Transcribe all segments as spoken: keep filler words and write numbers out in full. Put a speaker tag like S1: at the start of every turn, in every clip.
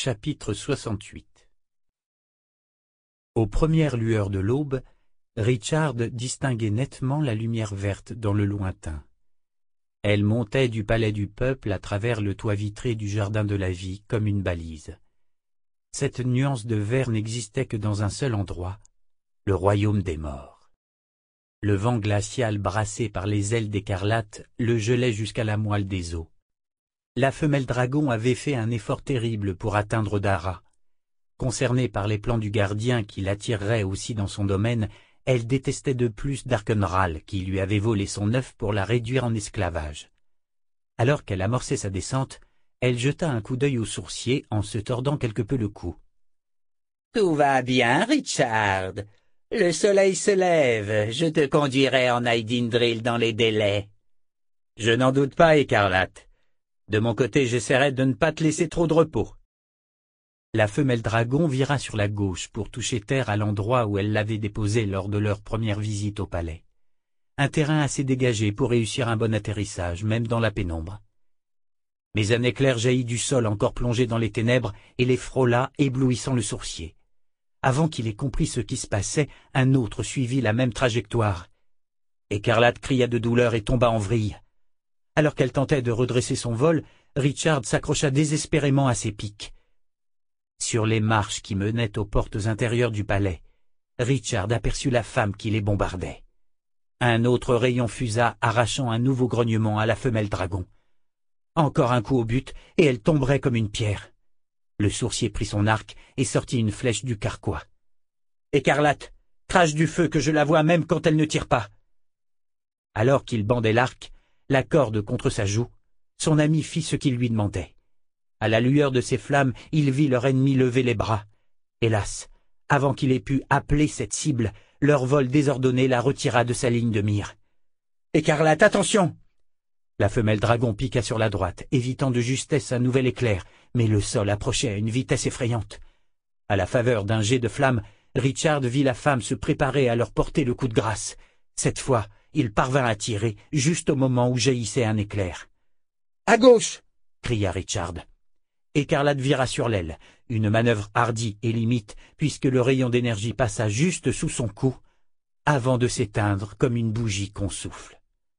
S1: Chapitre soixante-huit. Aux premières lueurs de l'aube, Richard distinguait nettement la lumière verte dans le lointain. Elle montait du palais du peuple à travers le toit vitré du jardin de la vie comme une balise. Cette nuance de vert n'existait que dans un seul endroit, le royaume des morts. Le vent glacial brassé par les ailes d'écarlate le gelait jusqu'à la moelle des os. La femelle dragon avait fait un effort terrible pour atteindre Dara. Concernée par les plans du gardien qui l'attirerait aussi dans son domaine, elle détestait de plus Darkenral qui lui avait volé son œuf pour la réduire en esclavage. Alors qu'elle amorçait sa descente, elle jeta un coup d'œil au sourcier en se tordant quelque peu le cou.
S2: « Tout va bien, Richard. Le soleil se lève, je te conduirai en Aidindril dans les délais. »«
S1: Je n'en doute pas, Écarlate. De mon côté, j'essaierai de ne pas te laisser trop de repos. » La femelle dragon vira sur la gauche pour toucher terre à l'endroit où elle l'avait déposé lors de leur première visite au palais. Un terrain assez dégagé pour réussir un bon atterrissage, même dans la pénombre. Mais un éclair jaillit du sol encore plongé dans les ténèbres et les frôla, éblouissant le sourcier. Avant qu'il ait compris ce qui se passait, un autre suivit la même trajectoire. Écarlate cria de douleur et tomba en vrille. Alors qu'elle tentait de redresser son vol, Richard s'accrocha désespérément à ses pics. Sur les marches qui menaient aux portes intérieures du palais, Richard aperçut la femme qui les bombardait. Un autre rayon fusa, arrachant un nouveau grognement à la femelle dragon. Encore un coup au but, et elle tomberait comme une pierre. Le sourcier prit son arc et sortit une flèche du carquois. « Écarlate, crache du feu que je la vois même quand elle ne tire pas !» Alors qu'il bandait l'arc, la corde contre sa joue, son ami fit ce qu'il lui demandait. À la lueur de ces flammes, il vit leur ennemi lever les bras. Hélas, avant qu'il ait pu appeler cette cible, leur vol désordonné la retira de sa ligne de mire. « Écarlate, attention !» La femelle dragon piqua sur la droite, évitant de justesse un nouvel éclair, mais le sol approchait à une vitesse effrayante. À la faveur d'un jet de flamme, Richard vit la femme se préparer à leur porter le coup de grâce. Cette fois, il parvint à tirer, juste au moment où jaillissait un éclair. « À gauche !» cria Richard. Écarlate vira sur l'aile, une manœuvre hardie et limite, puisque le rayon d'énergie passa juste sous son cou, avant de s'éteindre comme une bougie qu'on souffle.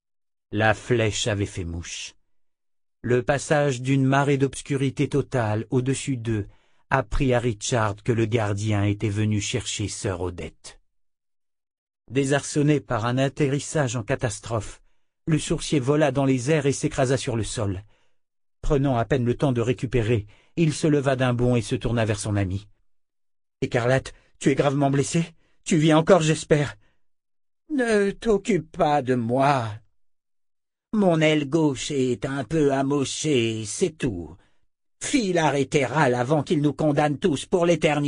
S1: La flèche avait fait mouche. Le passage d'une marée d'obscurité totale au-dessus d'eux apprit à Richard que le gardien était venu chercher sœur Odette. Désarçonné par un atterrissage en catastrophe, le sourcier vola dans les airs et s'écrasa sur le sol. Prenant à peine le temps de récupérer, il se leva d'un bond et se tourna vers son ami. « Écarlate, tu es gravement blessé? Tu vis encore, j'espère ?»«
S2: Ne t'occupe pas de moi. Mon aile gauche est un peu amochée, c'est tout. File à Rétéral avant qu'il nous condamne tous pour l'éternité. »«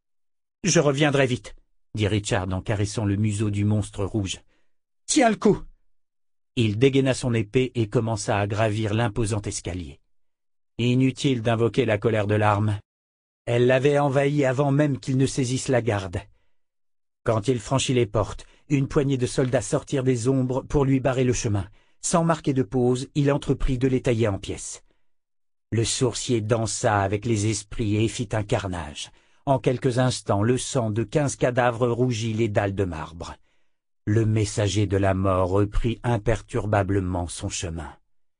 S1: Je reviendrai vite, » dit Richard en caressant le museau du monstre rouge. «
S2: Tiens le coup !»
S1: Il dégaina son épée et commença à gravir l'imposant escalier. Inutile d'invoquer la colère de l'arme. Elle l'avait envahi avant même qu'il ne saisisse la garde. Quand il franchit les portes, une poignée de soldats sortirent des ombres pour lui barrer le chemin. Sans marquer de pause, il entreprit de les tailler en pièces. Le sourcier dansa avec les esprits et fit un carnage. En quelques instants, le sang de quinze cadavres rougit les dalles de marbre. Le messager de la mort reprit imperturbablement son chemin.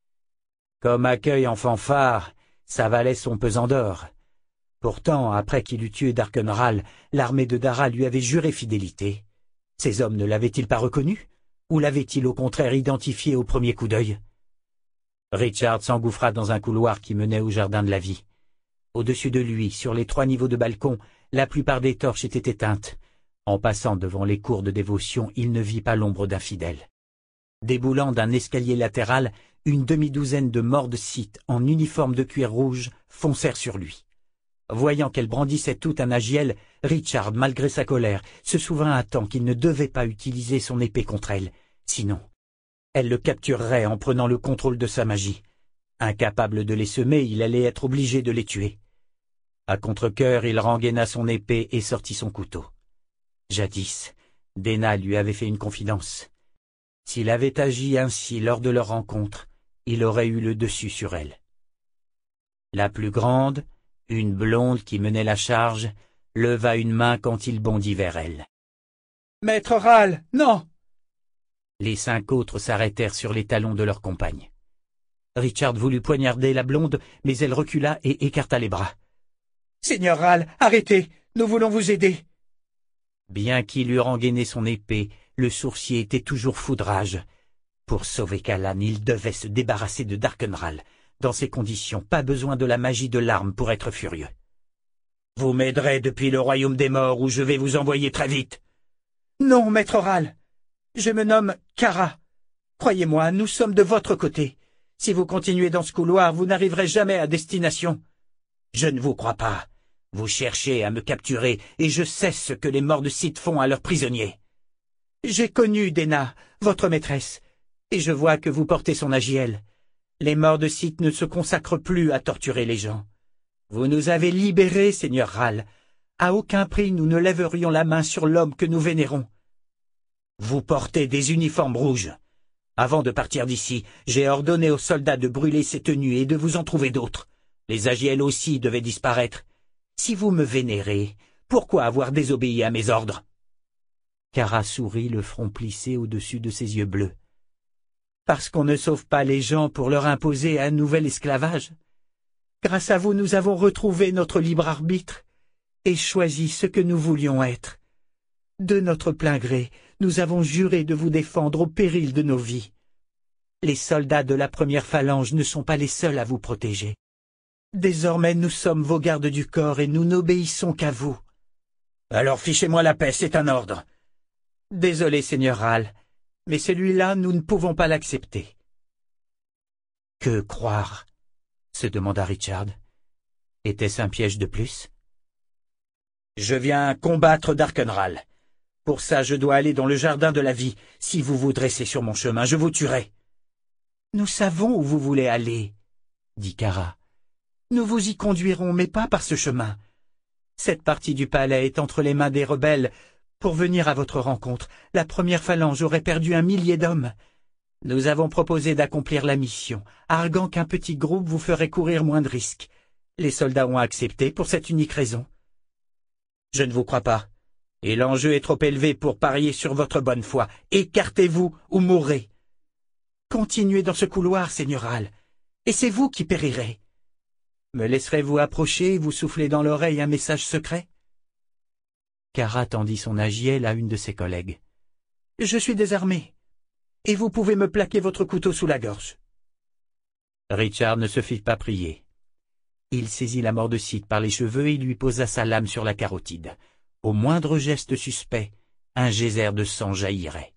S1: Comme accueil en fanfare, ça valait son pesant d'or. Pourtant, après qu'il eut tué Darkenral, l'armée de Dara lui avait juré fidélité. Ces hommes ne l'avaient-ils pas reconnu? Ou l'avaient-ils au contraire identifié au premier coup d'œil? Richard s'engouffra dans un couloir qui menait au jardin de la vie. Au-dessus de lui, sur les trois niveaux de balcon, la plupart des torches étaient éteintes. En passant devant les cours de dévotion, il ne vit pas l'ombre d'un fidèle. Déboulant d'un escalier latéral, une demi-douzaine de morts scythes en uniforme de cuir rouge foncèrent sur lui. Voyant qu'elle brandissait tout un agiel, Richard, malgré sa colère, se souvint à temps qu'il ne devait pas utiliser son épée contre elle. Sinon, elle le capturerait en prenant le contrôle de sa magie. Incapable de les semer, il allait être obligé de les tuer. À contre-cœur, il rengaina son épée et sortit son couteau. Jadis, Déna lui avait fait une confidence. S'il avait agi ainsi lors de leur rencontre, il aurait eu le dessus sur elle. La plus grande, Une blonde qui menait la charge leva une main quand il bondit vers elle.
S2: « Maître Râle, non !»
S1: Les cinq autres s'arrêtèrent sur les talons de leur compagne. Richard voulut poignarder la blonde, mais elle recula et écarta les bras.
S2: « Seigneur Râle, arrêtez, nous voulons vous aider. »
S1: Bien qu'il eût rengainé son épée, le sourcier était toujours fou de rage. Pour sauver Callan, il devait se débarrasser de Darkenral. Dans ces conditions, pas besoin de la magie de l'arme pour être furieux. « Vous m'aiderez depuis le royaume des morts où je vais vous envoyer très vite. »« Non, maître Râle. Je me nomme Kara. Croyez-moi, nous sommes de votre côté. Si vous continuez dans ce couloir, vous n'arriverez jamais à destination. »« Je ne vous crois pas. Vous cherchez à me capturer, et je sais ce que les morts de Sith font à leurs prisonniers. J'ai connu Dena, votre maîtresse, et je vois que vous portez son agiel. Les morts de Sith ne se consacrent plus à torturer les gens. Vous nous avez libérés, Seigneur Râle. À aucun prix nous ne lèverions la main sur l'homme que nous vénérons. Vous portez des uniformes rouges. Avant de partir d'ici, j'ai ordonné aux soldats de brûler ces tenues et de vous en trouver d'autres. Les agiels aussi devaient disparaître. Si vous me vénérez, pourquoi avoir désobéi à mes ordres ?» Kara sourit, le front plissé au-dessus de ses yeux bleus. « Parce qu'on ne sauve pas les gens pour leur imposer un nouvel esclavage. Grâce à vous, nous avons retrouvé notre libre arbitre et choisi ce que nous voulions être. De notre plein gré, nous avons juré de vous défendre au péril de nos vies. Les soldats de la première phalange ne sont pas les seuls à vous protéger. Désormais, nous sommes vos gardes du corps et nous n'obéissons qu'à vous. »« Alors fichez-moi la paix, c'est un ordre. »« Désolé, Seigneur Râle, mais celui-là, nous ne pouvons pas l'accepter. »« Que croire ?» se demanda Richard. « Était-ce un piège de plus ?»« Je viens combattre Darkenral. Pour ça, je dois aller dans le jardin de la vie. Si vous vous dressez sur mon chemin, je vous tuerai. »« Nous savons où vous voulez aller, » dit Kara. « Nous vous y conduirons, mais pas par ce chemin. Cette partie du palais est entre les mains des rebelles. Pour venir à votre rencontre, la première phalange aurait perdu un millier d'hommes. Nous avons proposé d'accomplir la mission, arguant qu'un petit groupe vous ferait courir moins de risques. Les soldats ont accepté pour cette unique raison. Je ne vous crois pas, et l'enjeu est trop élevé pour parier sur votre bonne foi. Écartez-vous ou mourrez. Continuez dans ce couloir, Seigneur Râle, et c'est vous qui périrez. Me laisserez-vous approcher et vous souffler dans l'oreille un message secret ?» Kara tendit son agiel à une de ses collègues. « Je suis désarmé, et vous pouvez me plaquer votre couteau sous la gorge. » Richard ne se fit pas prier. Il saisit la mort de Sith par les cheveux et lui posa sa lame sur la carotide. Au moindre geste suspect, un geyser de sang jaillirait.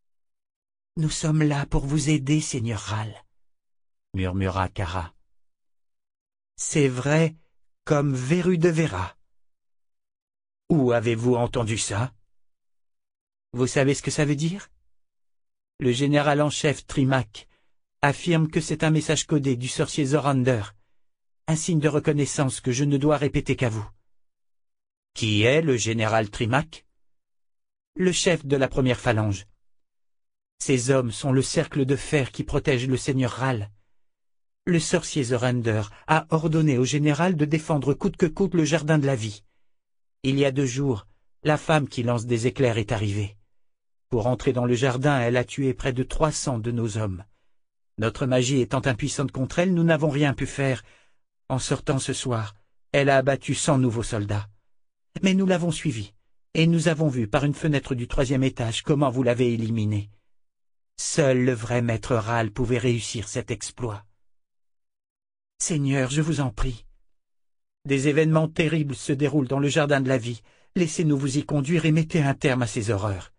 S1: « Nous sommes là pour vous aider, Seigneur Râle, » murmura Kara. « C'est vrai comme verru de Vera. » « Où avez-vous entendu ça ?»« Vous savez ce que ça veut dire ? Le général en chef Trimac affirme que c'est un message codé du sorcier Zorander, un signe de reconnaissance que je ne dois répéter qu'à vous. » « Qui est le général Trimac ?»« Le chef de la première phalange. Ces hommes sont le cercle de fer qui protège le seigneur Râle. Le sorcier Zorander a ordonné au général de défendre coûte que coûte le jardin de la vie. Il y a deux jours, la femme qui lance des éclairs est arrivée. Pour entrer dans le jardin, elle a tué près de trois cents de nos hommes. Notre magie étant impuissante contre elle, nous n'avons rien pu faire. En sortant ce soir, elle a abattu cent nouveaux soldats. Mais nous l'avons suivie, et nous avons vu par une fenêtre du troisième étage comment vous l'avez éliminée. Seul le vrai maître Râle pouvait réussir cet exploit. Seigneur, je vous en prie. Des événements terribles se déroulent dans le jardin de la vie. Laissez-nous vous y conduire et mettez un terme à ces horreurs.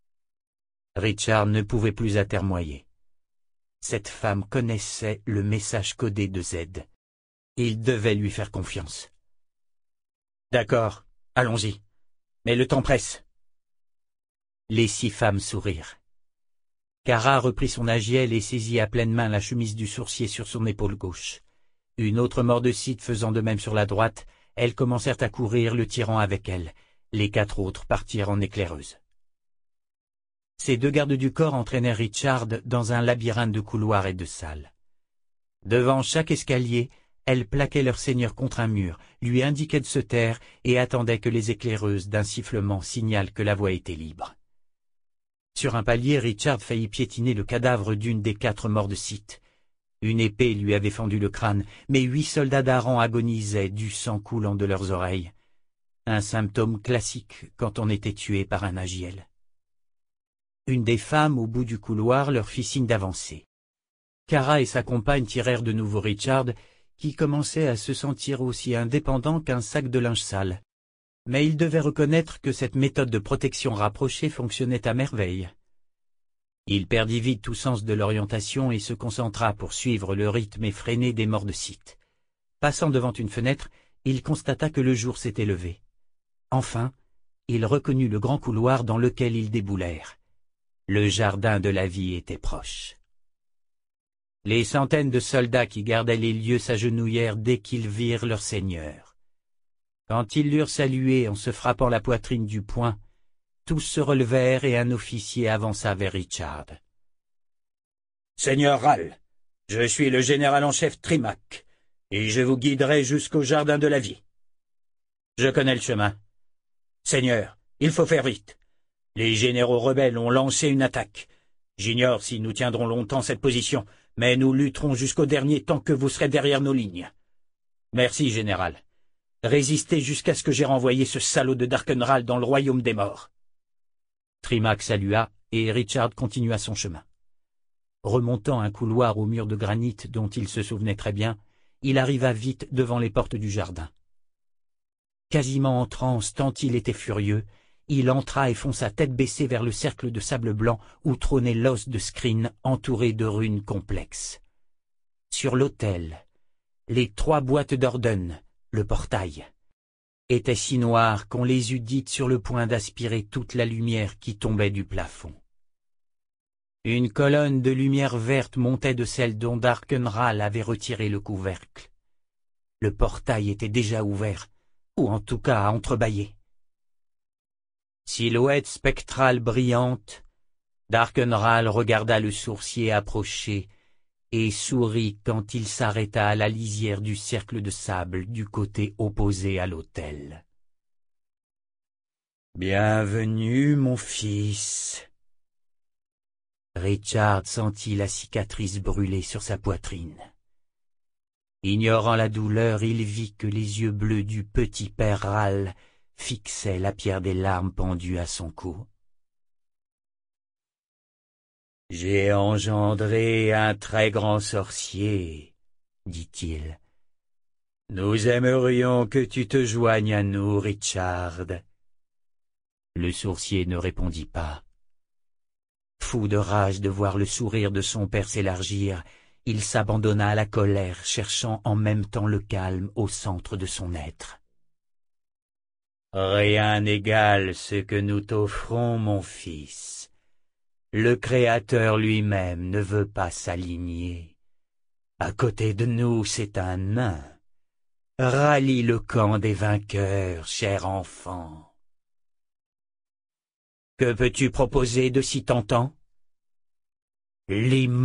S1: Richard ne pouvait plus atermoyer. Cette femme connaissait le message codé de Z. Il devait lui faire confiance. D'accord, allons-y. Mais le temps presse. Les six femmes sourirent. Kara reprit son agiel et saisit à pleine main la chemise du sourcier sur son épaule gauche. Une autre mort de Sith faisant de même sur la droite, elles commencèrent à courir, le tirant avec elles. Les quatre autres partirent en éclaireuse. Ces deux gardes du corps entraînèrent Richard dans un labyrinthe de couloirs et de salles. Devant chaque escalier, elles plaquaient leur seigneur contre un mur, lui indiquaient de se taire et attendaient que les éclaireuses d'un sifflement signalent que la voie était libre. Sur un palier, Richard faillit piétiner le cadavre d'une des quatre morts de Sith. Une épée lui avait fendu le crâne, mais huit soldats d'Aran agonisaient, du sang coulant de leurs oreilles. Un symptôme classique quand on était tué par un Agiel. Une des femmes au bout du couloir leur fit signe d'avancer. Cara et sa compagne tirèrent de nouveau Richard, qui commençait à se sentir aussi indépendant qu'un sac de linge sale. Mais il devait reconnaître que cette méthode de protection rapprochée fonctionnait à merveille. Il perdit vite tout sens de l'orientation et se concentra pour suivre le rythme effréné des morts de Sith. Passant devant une fenêtre, il constata que le jour s'était levé. Enfin, il reconnut le grand couloir dans lequel ils déboulèrent. Le jardin de la vie était proche. Les centaines de soldats qui gardaient les lieux s'agenouillèrent dès qu'ils virent leur seigneur. Quand ils l'eurent salué en se frappant la poitrine du poing, tous se relevèrent et un officier avança vers Richard.
S2: « Seigneur Ral, je suis le général en chef Trimac, et je vous guiderai jusqu'au jardin de la vie. Je connais le chemin. Seigneur, il faut faire vite. Les généraux rebelles ont lancé une attaque. J'ignore si nous tiendrons longtemps cette position, mais nous lutterons jusqu'au dernier tant que vous serez derrière nos lignes. Merci, général. Résistez jusqu'à ce que j'ai renvoyé ce salaud de Darkenral dans le royaume des morts. »
S1: Trimac salua, et Richard continua son chemin. Remontant un couloir au mur de granit dont il se souvenait très bien, il arriva vite devant les portes du jardin. Quasiment en transe tant il était furieux, il entra et fonça tête baissée vers le cercle de sable blanc où trônait l'os de Skrin entouré de runes complexes. Sur l'autel, les trois boîtes d'Orden, le portail, étaient si noires qu'on les eût dites sur le point d'aspirer toute la lumière qui tombait du plafond. Une colonne de lumière verte montait de celle dont Darkenral avait retiré le couvercle. Le portail était déjà ouvert, ou en tout cas entrebâillé. Silhouette spectrale brillante, Darkenral regarda le sourcier approcher et sourit quand il s'arrêta à la lisière du cercle de sable du côté opposé à l'autel. « Bienvenue, mon fils. » Richard sentit la cicatrice brûler sur sa poitrine. Ignorant la douleur, il vit que les yeux bleus du petit père Ral fixaient la pierre des larmes pendue à son cou. « J'ai engendré un très grand sorcier, » dit-il. « Nous aimerions que tu te joignes à nous, Richard. » Le sourcier ne répondit pas. Fou de rage de voir le sourire de son père s'élargir, il s'abandonna à la colère, cherchant en même temps le calme au centre de son être. « Rien n'égale ce que nous t'offrons, mon fils. Le Créateur lui-même ne veut pas s'aligner. À côté de nous, c'est un nain. Rallie le camp des vainqueurs, cher enfant. » « Que peux-tu proposer de si tentant ?»« L'immortalité »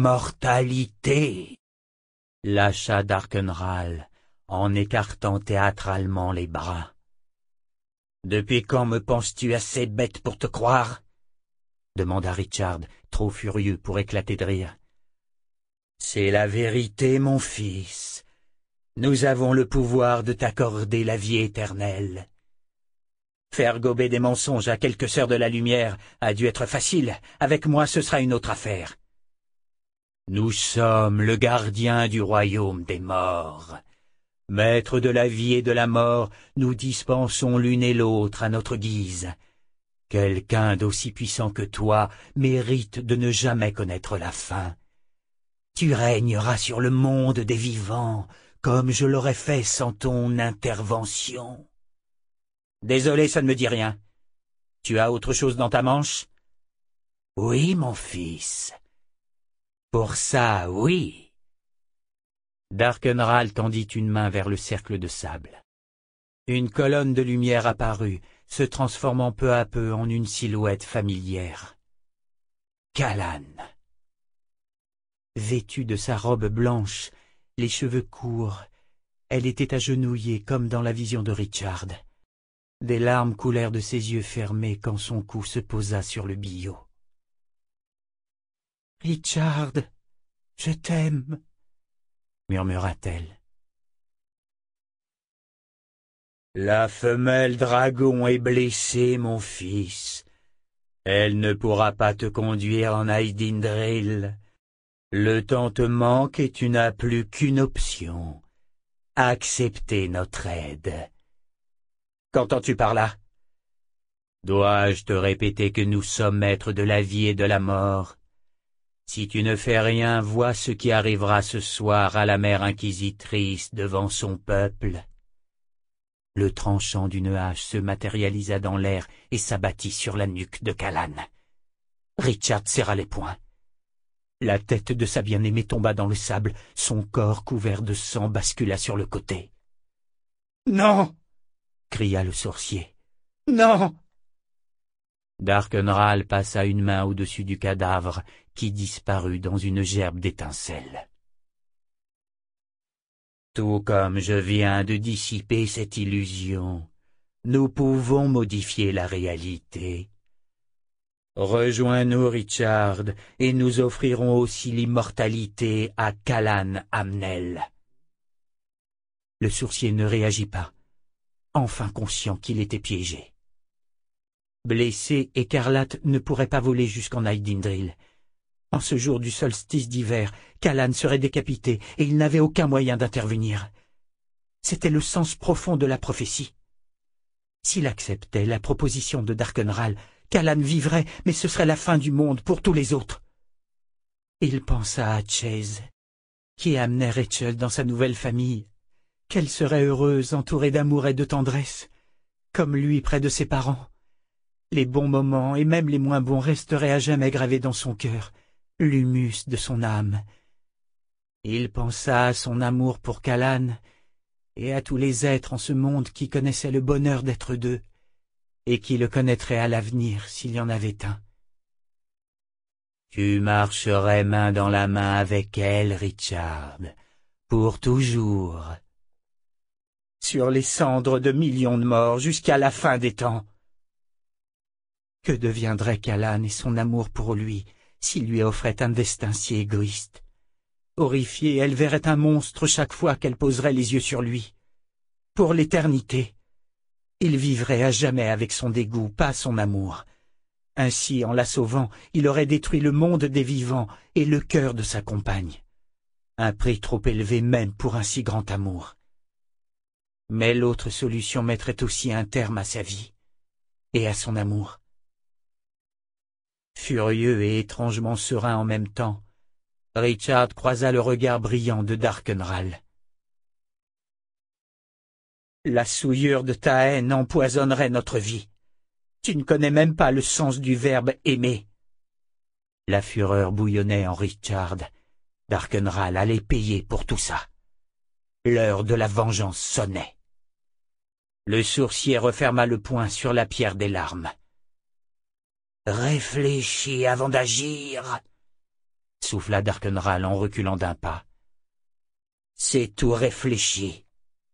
S1: lâcha Darkenral, en écartant théâtralement les bras. « Depuis quand me penses-tu assez bête pour te croire ?» demanda Richard, trop furieux pour éclater de rire. « C'est la vérité, mon fils. Nous avons le pouvoir de t'accorder la vie éternelle. » Faire gober des mensonges à quelques sœurs de la lumière a dû être facile. Avec moi, ce sera une autre affaire. Nous sommes le gardien du royaume des morts. Maîtres de la vie et de la mort, nous dispensons l'une et l'autre à notre guise. Quelqu'un d'aussi puissant que toi mérite de ne jamais connaître la fin. Tu régneras sur le monde des vivants, comme je l'aurais fait sans ton intervention. Désolé, ça ne me dit rien. Tu as autre chose dans ta manche? Oui, mon fils. Pour ça, oui. Darkenral tendit une main vers le cercle de sable. Une colonne de lumière apparut, se transformant peu à peu en une silhouette familière. Callan. Vêtu de sa robe blanche, les cheveux courts, Elle était agenouillée comme dans la vision de Richard. Des larmes coulèrent de ses yeux fermés quand son cou se posa sur le billot. « Richard, je t'aime, » murmura-t-elle.
S2: « La femelle dragon est blessée, mon fils. Elle ne pourra pas te conduire en Aydindril. Le temps te manque et tu n'as plus qu'une option. Accepter notre aide. » « Qu'entends-tu par là? Dois-je te répéter que nous sommes maîtres de la vie et de la mort? Si tu ne fais rien, vois ce qui arrivera ce soir à la mère inquisitrice devant son peuple. » Le tranchant d'une hache se matérialisa dans l'air et s'abattit sur la nuque de Callan. Richard serra les poings. La tête de sa bien-aimée tomba dans le sable, son corps couvert de sang bascula sur le côté. « Non !» cria le sorcier. « Non !» Darkenral passa une main au-dessus du cadavre, qui disparut dans une gerbe d'étincelles. « Tout comme je viens de dissiper cette illusion, nous pouvons modifier la réalité. Rejoins-nous, Richard, et nous offrirons aussi l'immortalité à Callan Amnel. » Le sorcier ne réagit pas, enfin conscient qu'il était piégé. Blessé, Écarlate ne pourrait pas voler jusqu'en Aydindril. En ce jour du solstice d'hiver, Callan serait décapité et il n'avait aucun moyen d'intervenir. C'était le sens profond de la prophétie. S'il acceptait la proposition de Darkenral, Callan vivrait, mais ce serait la fin du monde pour tous les autres. Il pensa à Chase, qui amenait Rachel dans sa nouvelle famille. Qu'elle serait heureuse, entourée d'amour et de tendresse, comme lui près de ses parents. Les bons moments et même les moins bons resteraient à jamais gravés dans son cœur, l'humus de son âme. Il pensa à son amour pour Callan et à tous les êtres en ce monde qui connaissaient le bonheur d'être deux et qui le connaîtraient à l'avenir s'il y en avait un. Tu marcherais main dans la main avec elle, Richard, pour toujours. Sur les cendres de millions de morts jusqu'à la fin des temps. Que deviendraient Callan et son amour pour lui s'il lui offrait un destin si égoïste? Horrifiée, elle verrait un monstre chaque fois qu'elle poserait les yeux sur lui. Pour l'éternité. Il vivrait à jamais avec son dégoût, pas son amour. Ainsi, en la sauvant, il aurait détruit le monde des vivants et le cœur de sa compagne. Un prix trop élevé même pour un si grand amour. Mais l'autre solution mettrait aussi un terme à sa vie et à son amour. Furieux et étrangement serein en même temps, Richard croisa le regard brillant de Darkenral. « La souillure de ta haine empoisonnerait notre vie. Tu ne connais même pas le sens du verbe « aimer ». La fureur bouillonnait en Richard. Darkenral allait payer pour tout ça. L'heure de la vengeance sonnait. Le sourcier referma le poing sur la pierre des larmes. « Réfléchis avant d'agir » souffla Darkenral en reculant d'un pas. « C'est tout réfléchi. »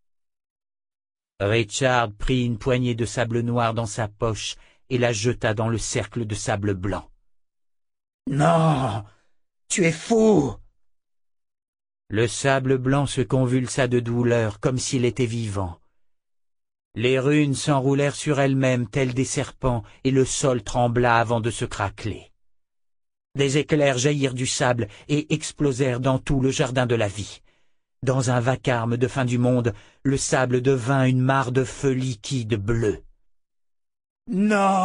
S2: Richard prit une poignée de sable noir dans sa poche et la jeta dans le cercle de sable blanc. « Non, tu es fou !» Le sable blanc se convulsa de douleur comme s'il était vivant. Les runes s'enroulèrent sur elles-mêmes telles des serpents et le sol trembla avant de se craqueler. Des éclairs jaillirent du sable et explosèrent dans tout le jardin de la vie. Dans un vacarme de fin du monde, le sable devint une mare de feu liquide bleu. « Non !»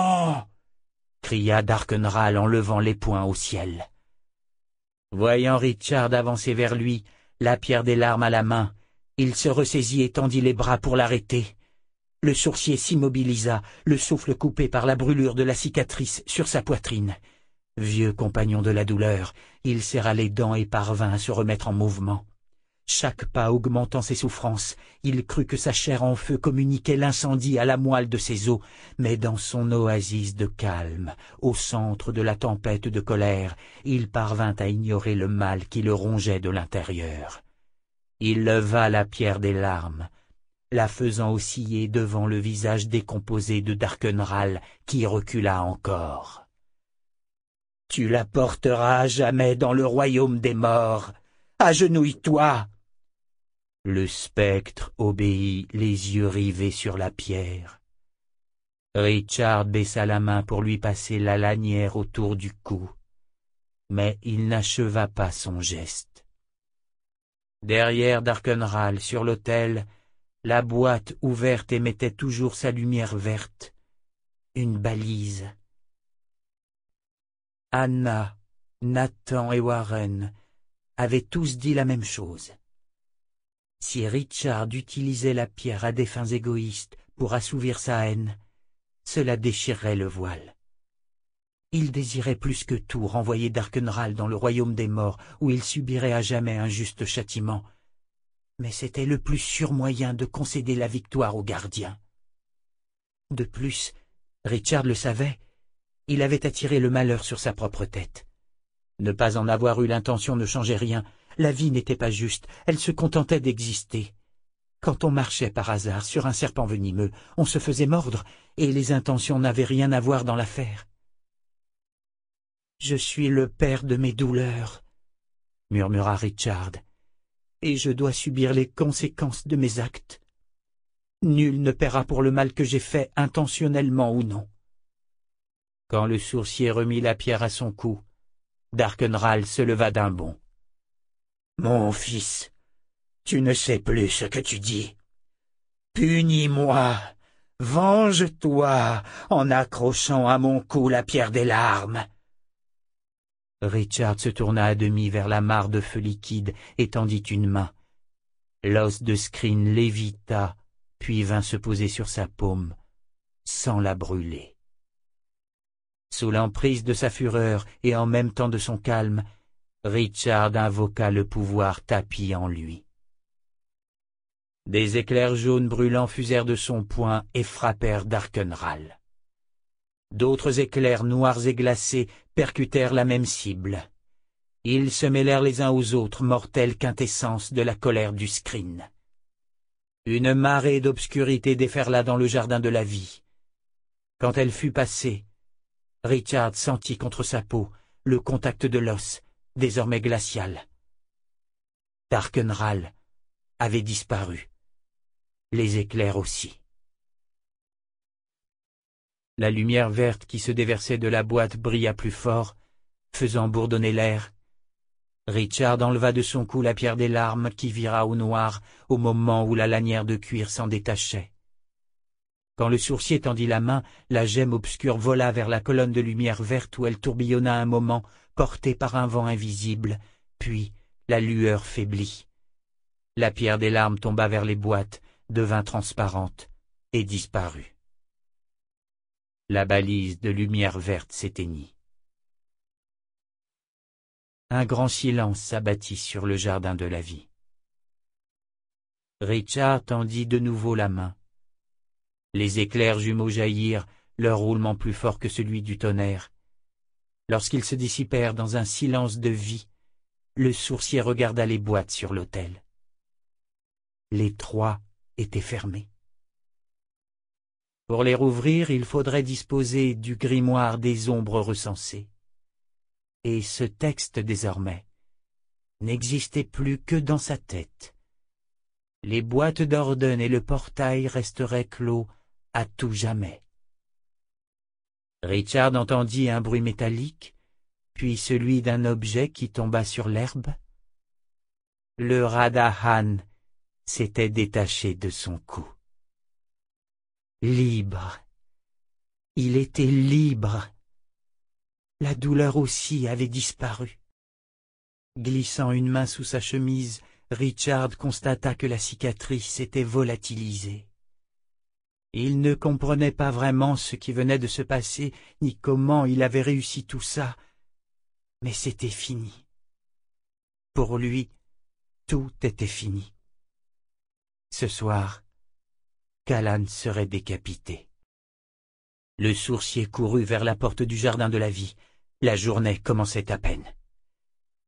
S2: cria Darkenral en levant les poings au ciel. Voyant Richard avancer vers lui, la pierre des larmes à la main, il se ressaisit et tendit les bras pour l'arrêter. Le sourcier s'immobilisa, le souffle coupé par la brûlure de la cicatrice sur sa poitrine. Vieux compagnon de la douleur, il serra les dents et parvint à se remettre en mouvement. Chaque pas augmentant ses souffrances, il crut que sa chair en feu communiquait l'incendie à la moelle de ses os, mais dans son oasis de calme, au centre de la tempête de colère, il parvint à ignorer le mal qui le rongeait de l'intérieur.
S1: Il leva la pierre des larmes, la faisant osciller devant le visage décomposé de Darkenral, qui recula encore.
S2: « Tu la porteras à jamais dans le royaume des morts. Agenouille-toi !»
S1: Le spectre obéit, les yeux rivés sur la pierre. Richard baissa la main pour lui passer la lanière autour du cou, mais il n'acheva pas son geste. Derrière Darkenral, sur l'autel, la boîte ouverte émettait toujours sa lumière verte, une balise. Anna, Nathan et Warren avaient tous dit la même chose. Si Richard utilisait la pierre à des fins égoïstes pour assouvir sa haine, cela déchirerait le voile. Il désirait plus que tout renvoyer Darkenral dans le royaume des morts, où il subirait à jamais un juste châtiment. Mais c'était le plus sûr moyen de concéder la victoire aux gardiens. De plus, Richard le savait, il avait attiré le malheur sur sa propre tête. Ne pas en avoir eu l'intention ne changeait rien, la vie n'était pas juste, elle se contentait d'exister. Quand on marchait par hasard sur un serpent venimeux, on se faisait mordre, et les intentions n'avaient rien à voir dans l'affaire. « Je suis le père de mes douleurs, » murmura Richard, « et je dois subir les conséquences de mes actes. Nul ne paiera pour le mal que j'ai fait, intentionnellement ou non. » Quand le sourcier remit la pierre à son cou, Darkenral se leva d'un bond.
S2: « Mon fils, tu ne sais plus ce que tu dis. Punis-moi, venge-toi en accrochant à mon cou la pierre des larmes. »
S1: Richard se tourna à demi vers la mare de feu liquide et tendit une main. L'os de Skryne lévita, puis vint se poser sur sa paume, sans la brûler. Sous l'emprise de sa fureur et en même temps de son calme, Richard invoqua le pouvoir tapi en lui. Des éclairs jaunes brûlants fusèrent de son poing et frappèrent Darkenral. D'autres éclairs noirs et glacés percutèrent la même cible. Ils se mêlèrent les uns aux autres, mortelle quintessence de la colère du Skryne. Une marée d'obscurité déferla dans le jardin de la vie. Quand elle fut passée, Richard sentit contre sa peau le contact de l'os, désormais glacial. Darkenral avait disparu. Les éclairs aussi. La lumière verte qui se déversait de la boîte brilla plus fort, faisant bourdonner l'air. Richard enleva de son cou la pierre des larmes qui vira au noir au moment où la lanière de cuir s'en détachait. Quand le sourcier tendit la main, la gemme obscure vola vers la colonne de lumière verte où elle tourbillonna un moment, portée par un vent invisible, puis la lueur faiblit. La pierre des larmes tomba vers les boîtes, devint transparente et disparut. La balise de lumière verte s'éteignit. Un grand silence s'abattit sur le jardin de la vie. Richard tendit de nouveau la main. Les éclairs jumeaux jaillirent, leur roulement plus fort que celui du tonnerre. Lorsqu'ils se dissipèrent dans un silence de vie, le sourcier regarda les boîtes sur l'autel. Les trois étaient fermées. Pour les rouvrir, il faudrait disposer du grimoire des ombres recensées. Et ce texte, désormais, n'existait plus que dans sa tête. Les boîtes d'Orden et le portail resteraient clos à tout jamais. Richard entendit un bruit métallique, puis celui d'un objet qui tomba sur l'herbe. Le Radahan s'était détaché de son cou. Libre. Il était libre. La douleur aussi avait disparu. Glissant une main sous sa chemise, Richard constata que la cicatrice était volatilisée. Il ne comprenait pas vraiment ce qui venait de se passer, ni comment il avait réussi tout ça, mais c'était fini. Pour lui, tout était fini. Ce soir, Callan serait décapité. Le sourcier courut vers la porte du jardin de la vie. La journée commençait à peine.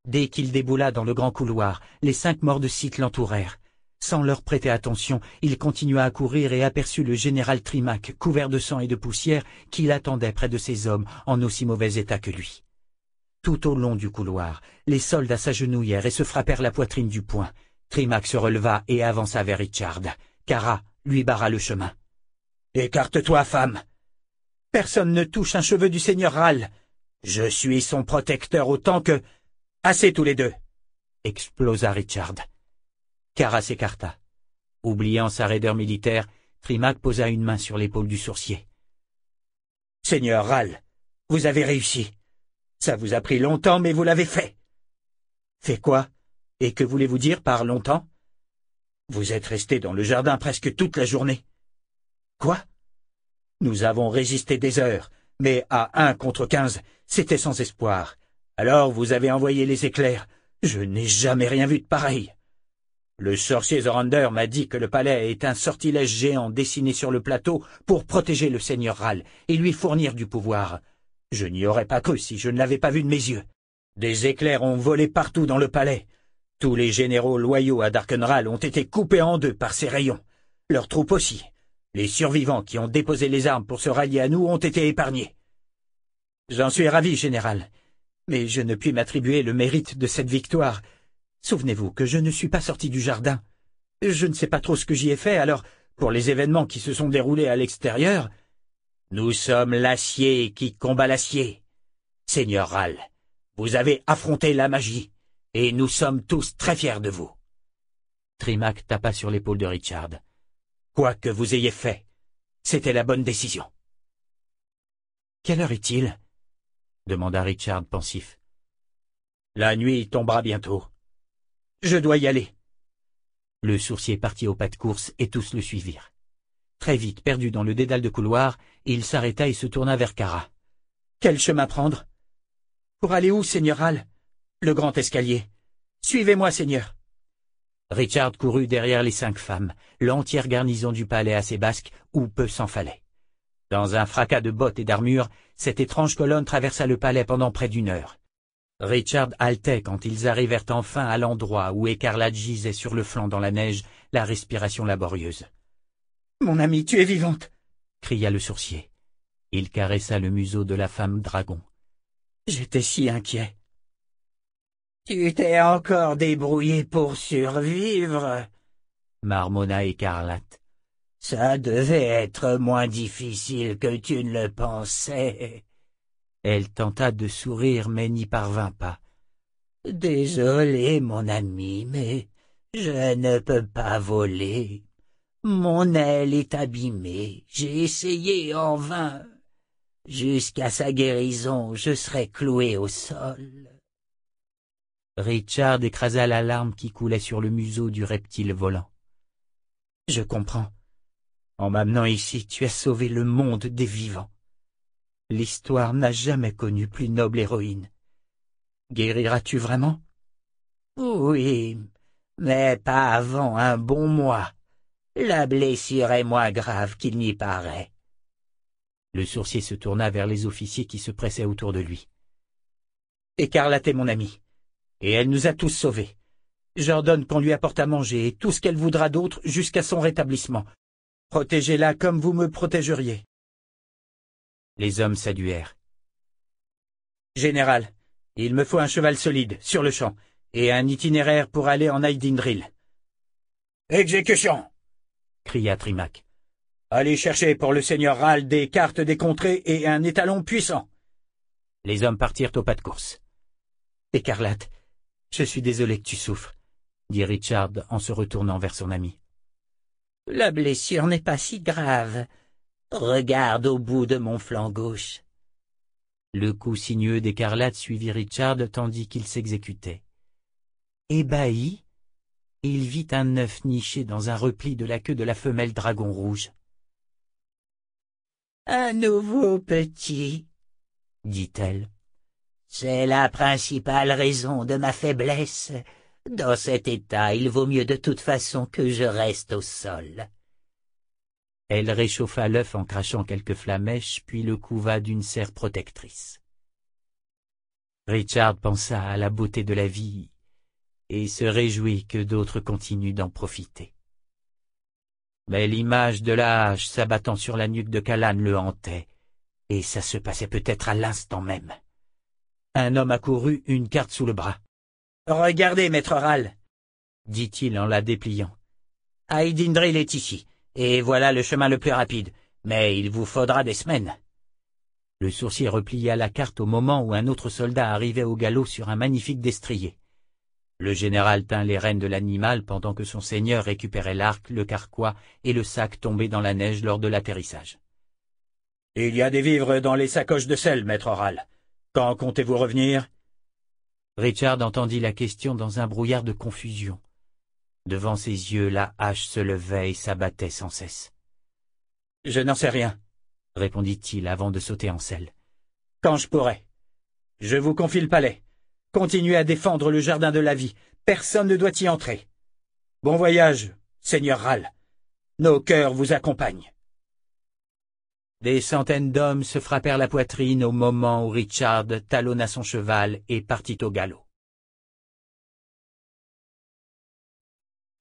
S1: Dès qu'il déboula dans le grand couloir, les cinq morts de Sith l'entourèrent. Sans leur prêter attention, il continua à courir et aperçut le général Trimac, couvert de sang et de poussière, qui l'attendait près de ses hommes, en aussi mauvais état que lui. Tout au long du couloir, les soldats s'agenouillèrent et se frappèrent la poitrine du poing. Trimac se releva et avança vers Richard. Cara lui barra le chemin. « Écarte-toi, femme. Personne ne touche un cheveu du seigneur Ral. Je suis son protecteur autant que... Assez tous les deux !» explosa Richard. Cara s'écarta. Oubliant sa raideur militaire, Trimac posa une main sur l'épaule du sourcier. « Seigneur Ral, vous avez réussi. Ça vous a pris longtemps, mais vous l'avez fait. »« Fait quoi? Et que voulez-vous dire par longtemps? »« Vous êtes resté dans le jardin presque toute la journée. »« Quoi? » ?»« Nous avons résisté des heures, mais à un contre quinze, c'était sans espoir. Alors vous avez envoyé les éclairs. Je n'ai jamais rien vu de pareil. Le sorcier Zorander m'a dit que le palais est un sortilège géant dessiné sur le plateau pour protéger le seigneur Ral et lui fournir du pouvoir. Je n'y aurais pas cru si je ne l'avais pas vu de mes yeux. Des éclairs ont volé partout dans le palais. Tous les généraux loyaux à Darkenral ont été coupés en deux par ces rayons. Leurs troupes aussi. Les survivants qui ont déposé les armes pour se rallier à nous ont été épargnés. J'en suis ravi, général. Mais je ne puis m'attribuer le mérite de cette victoire. Souvenez-vous que je ne suis pas sorti du jardin. Je ne sais pas trop ce que j'y ai fait, alors, pour les événements qui se sont déroulés à l'extérieur... Nous sommes l'acier qui combat l'acier. Seigneur Ral, vous avez affronté la magie, et nous sommes tous très fiers de vous. Trimac tapa sur l'épaule de Richard. Quoi que vous ayez fait, c'était la bonne décision. Quelle heure est-il? Demanda Richard pensif. La nuit tombera bientôt. Je dois y aller. Le sourcier partit au pas de course et tous le suivirent. Très vite, perdu dans le dédale de couloir, il s'arrêta et se tourna vers Cara. Quel chemin prendre? Pour aller où, seigneur Ral? Le grand escalier. Suivez-moi, seigneur. Richard courut derrière les cinq femmes, l'entière garnison du palais à ses basques, où peu s'en fallait. Dans un fracas de bottes et d'armures, cette étrange colonne traversa le palais pendant près d'une heure. Richard haletait quand ils arrivèrent enfin à l'endroit où Écarlate gisait sur le flanc dans la neige, la respiration laborieuse. « Mon ami, tu es vivante !» cria le sourcier. Il caressa le museau de la femme dragon. « J'étais si inquiet. »« Tu t'es encore débrouillé pour survivre !» marmonna Écarlate. « Ça devait être moins difficile que tu ne le pensais. » Elle tenta de sourire, mais n'y parvint pas. « Désolé, mon ami, mais je ne peux pas voler. Mon aile est abîmée, j'ai essayé en vain. Jusqu'à sa guérison, je serai cloué au sol. » Richard écrasa la larme qui coulait sur le museau du reptile volant. « Je comprends. En m'amenant ici, tu as sauvé le monde des vivants. L'histoire n'a jamais connu plus noble héroïne. Guériras-tu vraiment? »« Oui, mais pas avant un bon mois. La blessure est moins grave qu'il n'y paraît. » Le sourcier se tourna vers les officiers qui se pressaient autour de lui. « Écarlate est mon amie, et elle nous a tous sauvés. J'ordonne qu'on lui apporte à manger et tout ce qu'elle voudra d'autre jusqu'à son rétablissement. Protégez-la comme vous me protégeriez. » Les hommes saluèrent. « Général, il me faut un cheval solide, sur le champ, et un itinéraire pour aller en Aïdindril. »« Exécution !» cria Trimac. « Allez chercher pour le seigneur Ral des cartes des contrées et un étalon puissant. » Les hommes partirent au pas de course. « Écarlate, je suis désolé que tu souffres, » dit Richard en se retournant vers son ami. « La blessure n'est pas si grave. Regarde au bout de mon flanc gauche. » Le cou sinueux d'Écarlate suivit Richard tandis qu'il s'exécutait. Ébahi, il vit un œuf niché dans un repli de la queue de la femelle dragon rouge. « Un nouveau petit, » dit-elle. « C'est la principale raison de ma faiblesse. Dans cet état, il vaut mieux de toute façon que je reste au sol. » Elle réchauffa l'œuf en crachant quelques flamèches, puis le couva d'une serre protectrice. Richard pensa à la beauté de la vie et se réjouit que d'autres continuent d'en profiter. Mais l'image de la hache s'abattant sur la nuque de Callan le hantait, et ça se passait peut-être à l'instant même. Un homme accourut, une carte sous le bras.
S2: « Regardez, maître Ral, »
S1: dit-il en la dépliant.
S2: « Aidindril est ici, et voilà le chemin le plus rapide, mais il vous faudra des semaines. »
S1: Le sourcier replia la carte au moment où un autre soldat arrivait au galop sur un magnifique destrier. Le général tint les rênes de l'animal pendant que son seigneur récupérait l'arc, le carquois et le sac tombé dans la neige lors de l'atterrissage.
S2: « Il y a des vivres dans les sacoches de sel, maître Ral. Quand comptez-vous revenir ?»
S1: Richard entendit la question dans un brouillard de confusion. Devant ses yeux, la hache se levait et s'abattait sans cesse.
S2: « Je n'en sais rien, »
S1: répondit-il avant de sauter en selle.
S2: « Quand je pourrai. Je vous confie le palais. Continuez à défendre le jardin de la vie. Personne ne doit y entrer. Bon voyage, seigneur Ral. Nos cœurs vous accompagnent. »
S1: Des centaines d'hommes se frappèrent la poitrine au moment où Richard talonna son cheval et partit au galop.